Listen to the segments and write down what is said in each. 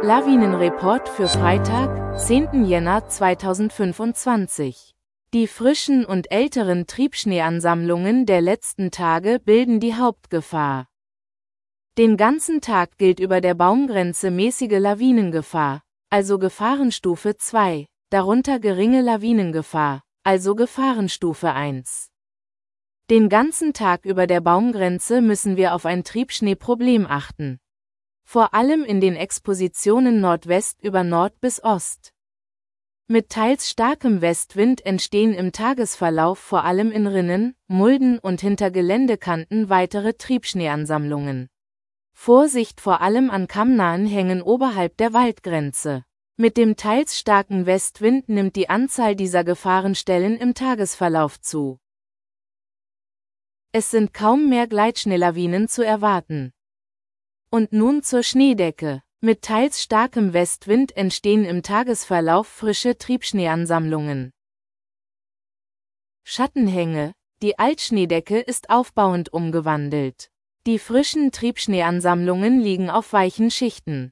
Lawinenreport für Freitag, 10. Jänner 2025. Die frischen und älteren Triebschneeansammlungen der letzten Tage bilden die Hauptgefahr. Den ganzen Tag gilt über der Baumgrenze mäßige Lawinengefahr, also Gefahrenstufe 2, darunter geringe Lawinengefahr, also Gefahrenstufe 1. Den ganzen Tag über der Baumgrenze müssen wir auf ein Triebschneeproblem achten. Vor allem in den Expositionen Nordwest über Nord bis Ost. Mit teils starkem Westwind entstehen im Tagesverlauf vor allem in Rinnen, Mulden und hinter Geländekanten weitere Triebschneeansammlungen. Vorsicht vor allem an kammnahen Hängen oberhalb der Waldgrenze. Mit dem teils starken Westwind nimmt die Anzahl dieser Gefahrenstellen im Tagesverlauf zu. Es sind kaum mehr Gleitschneelawinen zu erwarten. Und nun zur Schneedecke. Mit teils starkem Westwind entstehen im Tagesverlauf frische Triebschneeansammlungen. Schattenhänge. Die Altschneedecke ist aufbauend umgewandelt. Die frischen Triebschneeansammlungen liegen auf weichen Schichten.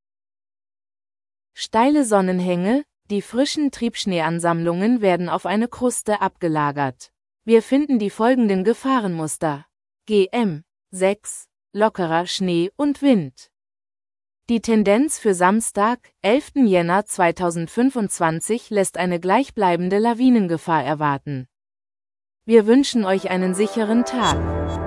Steile Sonnenhänge. Die frischen Triebschneeansammlungen werden auf eine Kruste abgelagert. Wir finden die folgenden Gefahrenmuster. GM 6. Lockerer Schnee und Wind. Die Tendenz für Samstag, 11. Jänner 2025 lässt eine gleichbleibende Lawinengefahr erwarten. Wir wünschen euch einen sicheren Tag.